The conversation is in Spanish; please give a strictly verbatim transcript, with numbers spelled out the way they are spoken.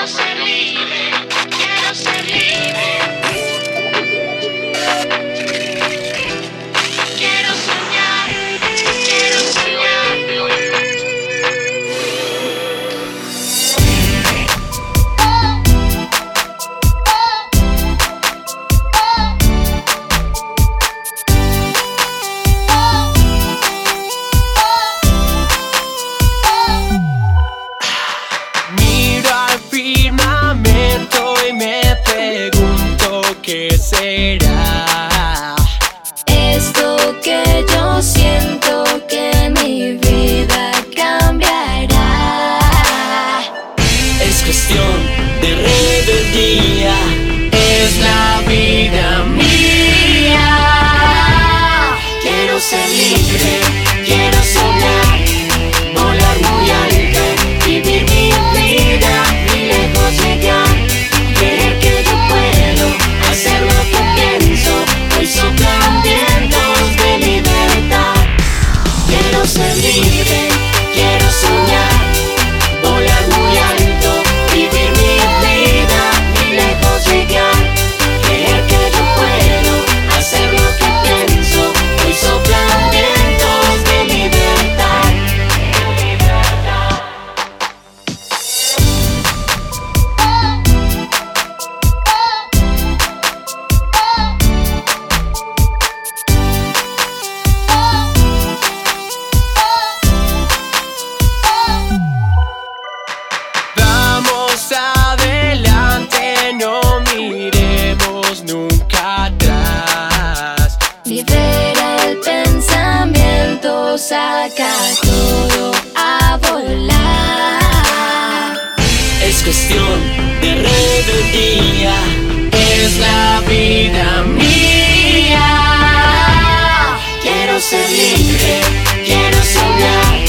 ¿Qué será? Esto que yo siento que mi vida cambiará. Es cuestión de rebeldía, es la vida mía. Quiero ser libre, quiero soñar, volar muy alto, vivir mi vida y lejos llegar. Creer que yo puedo hacer lo que pienso, hoy soplan vientos de libertad. Quiero ser libre, quiero soñar, volar muy alto, vivir mi vida y lejos llegar. Creer que yo puedo hacer lo que pienso, hoy soplan vientos de libertad. Vamos adelante, no miremos nunca atrás. Libera el pensamiento, saca todo a volar. Es cuestión de rebeldía, es la vida mía. Quiero ser libre, quiero soñar,